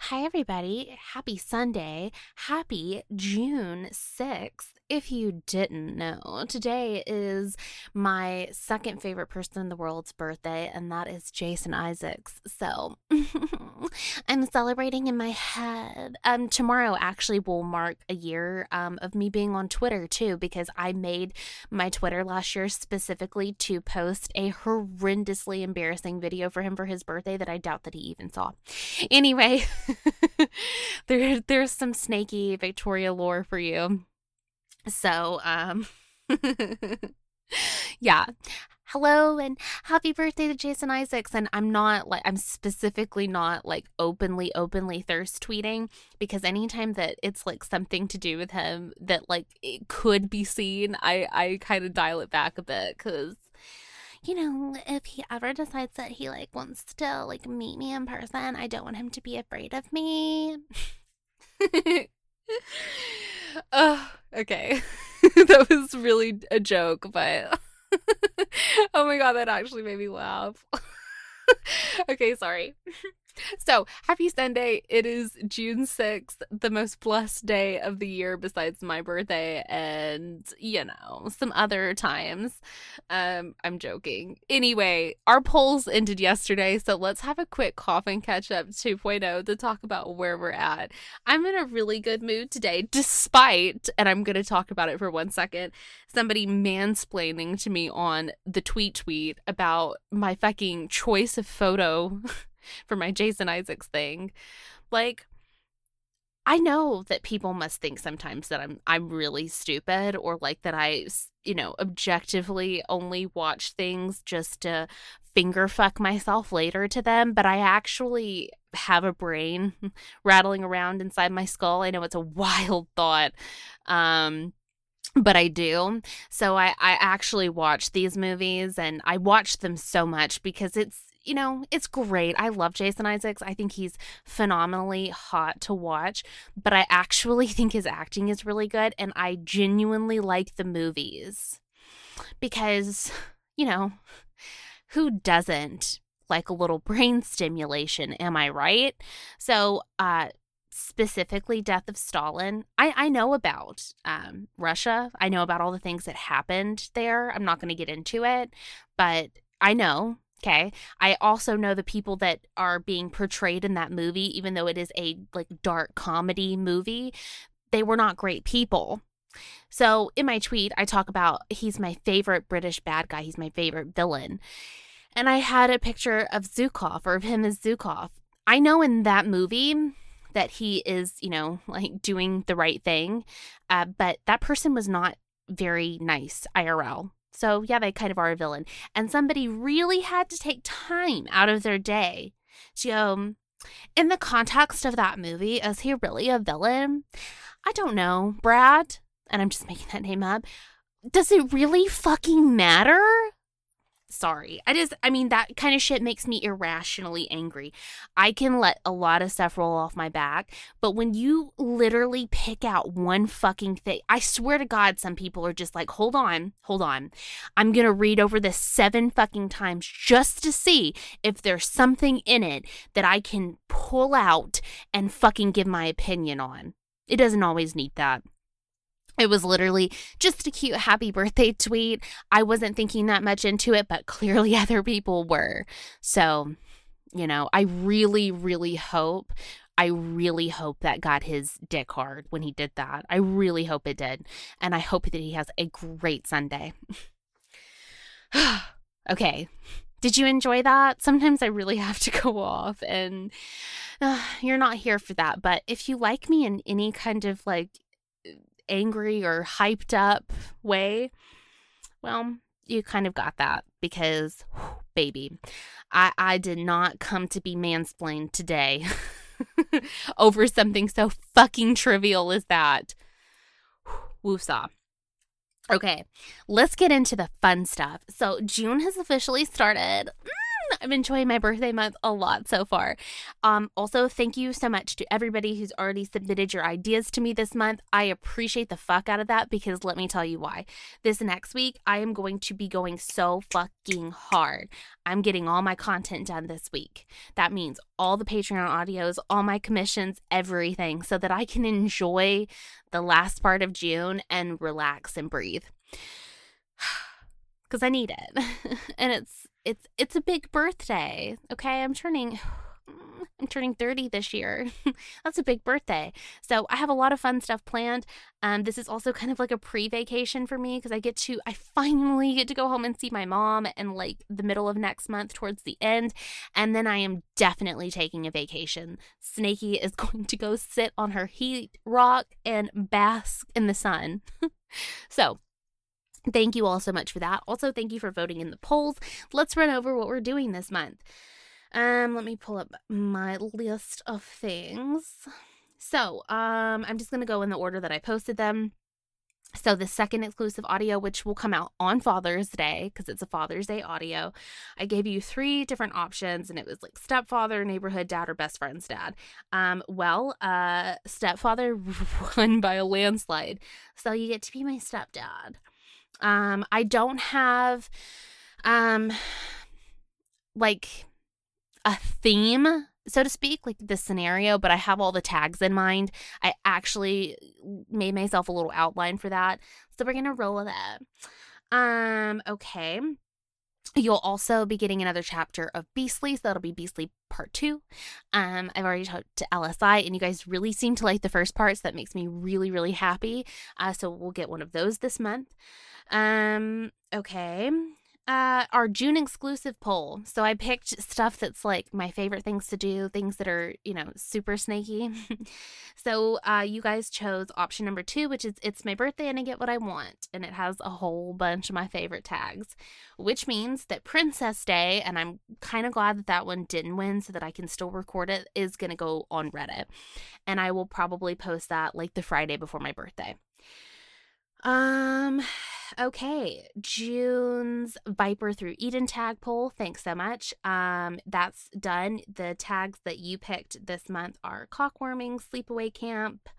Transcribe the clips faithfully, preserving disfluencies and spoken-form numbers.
Hi, everybody. Happy Sunday. Happy June sixth. If you didn't know, today is my second favorite person in the world's birthday, and that is Jason Isaacs. So I'm celebrating in my head. Um, tomorrow actually will mark a year um, of me being on Twitter, too, because I made my Twitter last year specifically to post a horrendously embarrassing video for him for his birthday that I doubt that he even saw. Anyway, there there's some snaky Victoria lore for you. So, um, yeah. Hello and happy birthday to Jason Isaacs. And I'm not like, I'm specifically not like openly, openly thirst tweeting, because anytime that it's like something to do with him that like it could be seen, I, I kind of dial it back a bit, because you know, if he ever decides that he, like, wants to, like, meet me in person, I don't want him to be afraid of me. Oh, okay. That was really a joke, but oh my god, that actually made me laugh. Okay, sorry. So, happy Sunday. It is June sixth, the most blessed day of the year besides my birthday and, you know, some other times. Um, I'm joking. Anyway, our polls ended yesterday, so let's have a quick coffin catch-up two point oh to talk about where we're at. I'm in a really good mood today, despite, and I'm going to talk about it for one second, somebody mansplaining to me on the tweet tweet about my fucking choice of photo for my Jason Isaacs thing. Like, I know that people must think sometimes that I'm I'm really stupid, or like that I, you know, objectively only watch things just to finger fuck myself later to them, but I actually have a brain rattling around inside my skull. I know it's a wild thought, um but I do. So I, I actually watch these movies, and I watch them so much because it's, you know, it's great. I love Jason Isaacs. I think he's phenomenally hot to watch, but I actually think his acting is really good, and I genuinely like the movies because, you know, who doesn't like a little brain stimulation? Am I right? So, uh, specifically Death of Stalin. I, I know about um, Russia. I know about all the things that happened there. I'm not going to get into it, but I know. Okay. I also know the people that are being portrayed in that movie, even though it is a like dark comedy movie, they were not great people. So in my tweet, I talk about he's my favorite British bad guy. He's my favorite villain. And I had a picture of Zukov, or of him as Zukov. I know in that movie that he is, you know, like doing the right thing, uh, but that person was not very nice I R L. So, yeah, they kind of are a villain. And somebody really had to take time out of their day to go, in the context of that movie, is he really a villain? I don't know, Brad. And I'm just making that name up. Does it really fucking matter? Sorry. I just, I mean, that kind of shit makes me irrationally angry. I can let a lot of stuff roll off my back, but when you literally pick out one fucking thing, I swear to God, some people are just like, hold on, hold on. I'm going to read over this seven fucking times just to see if there's something in it that I can pull out and fucking give my opinion on. It doesn't always need that. It was literally just a cute happy birthday tweet. I wasn't thinking that much into it, but clearly other people were. So, you know, I really, really hope, I really hope that got his dick hard when he did that. I really hope it did. And I hope that he has a great Sunday. Okay. Did you enjoy that? Sometimes I really have to go off, and uh, you're not here for that. But if you like me in any kind of like angry or hyped up way, well, you kind of got that, because whew, baby, I, I did not come to be mansplained today over something so fucking trivial as that. Woosah. Okay, let's get into the fun stuff. So June has officially started. I'm enjoying my birthday month a lot so far. Um, also, thank you so much to everybody who's already submitted your ideas to me this month. I appreciate the fuck out of that because let me tell you why. This next week, I am going to be going so fucking hard. I'm getting all my content done this week. That means all the Patreon audios, all my commissions, everything, so that I can enjoy the last part of June and relax and breathe. Because I need it. And it's it's it's a big birthday. Okay, I'm turning I'm turning thirty this year. That's a big birthday. So I have a lot of fun stuff planned. Um, this is also kind of like a pre-vacation for me because I get to I finally get to go home and see my mom in like the middle of next month towards the end. And then I am definitely taking a vacation. Snaky is going to go sit on her heat rock and bask in the sun. So thank you all so much for that. Also, thank you for voting in the polls. Let's run over what we're doing this month. Um, let me pull up my list of things. So, um, I'm just going to go in the order that I posted them. So the second exclusive audio, which will come out on Father's Day, because it's a Father's Day audio, I gave you three different options, and it was like stepfather, neighborhood dad, or best friend's dad. Um, well, uh, stepfather won by a landslide, so you get to be my stepdad. Um, I don't have, um, like a theme, so to speak, like the scenario, but I have all the tags in mind. I actually made myself a little outline for that. So we're going to roll with it. Um, okay. You'll also be getting another chapter of Beastly, so that'll be Beastly Part two. Um, I've already talked to L S I, and you guys really seem to like the first part, so that makes me really, really happy. Uh, so we'll get one of those this month. Um, okay. Uh, our June exclusive poll. So I picked stuff that's like my favorite things to do, things that are, you know, super snaky. So uh, you guys chose option number two, which is it's my birthday and I get what I want. And it has a whole bunch of my favorite tags, which means that Princess Day, and I'm kind of glad that that one didn't win so that I can still record it, is going to go on Reddit. And I will probably post that like the Friday before my birthday. Um, okay, June's Viper through Eden tag poll. Thanks so much. Um, that's done. The tags that you picked this month are cockworming, sleepaway camp,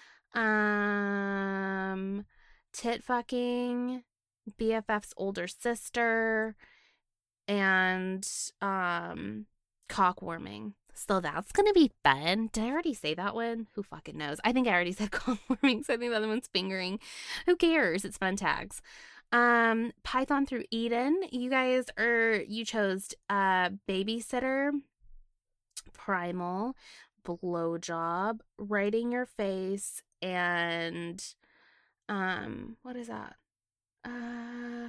um, tit fucking, B F F's older sister, and, um, cockworming. So that's going to be fun. Did I already say that one? Who fucking knows? I think I already said cockworming, so I think the other one's fingering. Who cares? It's fun tags. Um, Python through Eden. You guys are, you chose uh, babysitter, primal, blowjob, writing your face, and um, what is that? Uh,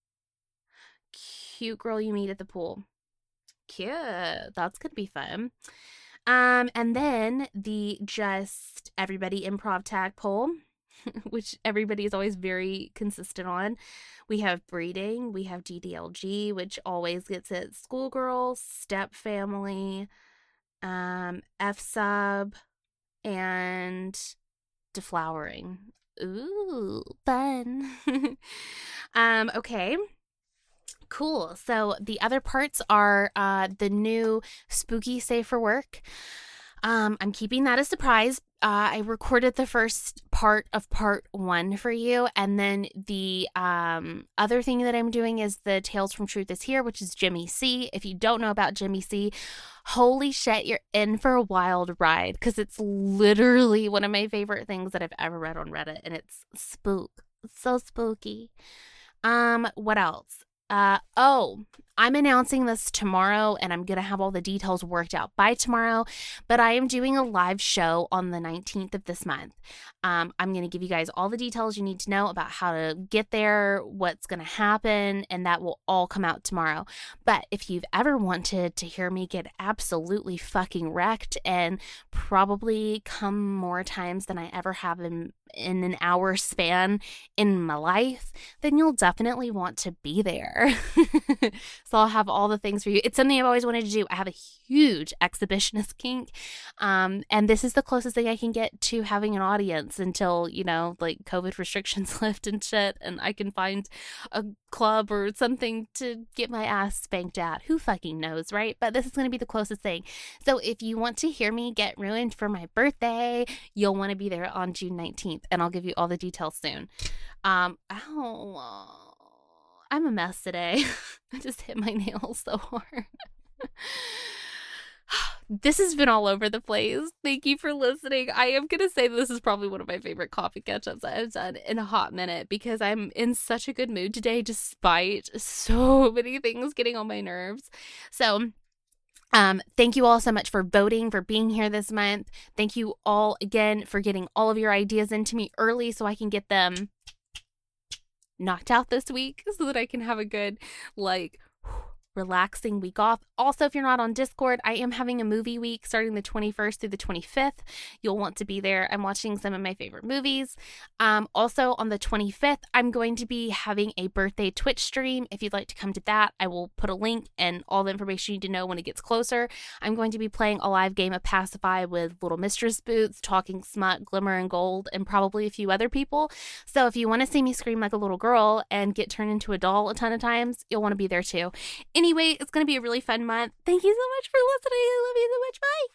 cute girl you meet at the pool. Cute. That's gonna be fun. Um, and then the just everybody improv tag poll, which everybody is always very consistent on. We have breeding, we have D D L G, which always gets it. Schoolgirl, step family, um, F sub, and deflowering. Ooh, fun. um, okay. Cool. So the other parts are uh, the new Spooky Safe for Work. Um, I'm keeping that a surprise. Uh, I recorded the first part of part one for you. And then the um, other thing that I'm doing is the Tales from Truth is Here, which is Jimmy C. If you don't know about Jimmy C, holy shit, you're in for a wild ride because it's literally one of my favorite things that I've ever read on Reddit. And it's spook. It's so spooky. Um, what else? Uh, oh, I'm announcing this tomorrow and I'm going to have all the details worked out by tomorrow, but I am doing a live show on the nineteenth of this month. Um, I'm going to give you guys all the details you need to know about how to get there, what's going to happen, and that will all come out tomorrow. But if you've ever wanted to hear me get absolutely fucking wrecked and probably come more times than I ever have in, in an hour span in my life, then you'll definitely want to be there. So I'll have all the things for you. It's something I've always wanted to do. I have a huge exhibitionist kink. Um, and this is the closest thing I can get to having an audience until, you know, like COVID restrictions lift and shit. And I can find a club or something to get my ass spanked at. Who fucking knows, right? But this is going to be the closest thing. So if you want to hear me get ruined for my birthday, you'll want to be there on June nineteenth, and I'll give you all the details soon. Um, ow, I'm a mess today. I just hit my nails so hard. This has been all over the place. Thank you for listening. I am going to say this is probably one of my favorite coffee catch-ups I've done in a hot minute because I'm in such a good mood today despite so many things getting on my nerves. So um, thank you all so much for voting, for being here this month. Thank you all again for getting all of your ideas into me early so I can get them knocked out this week so that I can have a good, like, relaxing week off. Also, if you're not on Discord, I am having a movie week starting the twenty-first through the twenty-fifth. You'll want to be there. I'm watching some of my favorite movies. Um, also, on the twenty-fifth, I'm going to be having a birthday Twitch stream. If you'd like to come to that, I will put a link and all the information you need to know when it gets closer. I'm going to be playing a live game of Pacify with Little Mistress Boots, Talking Smut, Glimmer and Gold, and probably a few other people. So if you want to see me scream like a little girl and get turned into a doll a ton of times, you'll want to be there too. Anyway, it's going to be a really fun month. Thank you so much for listening. I love you so much. Bye.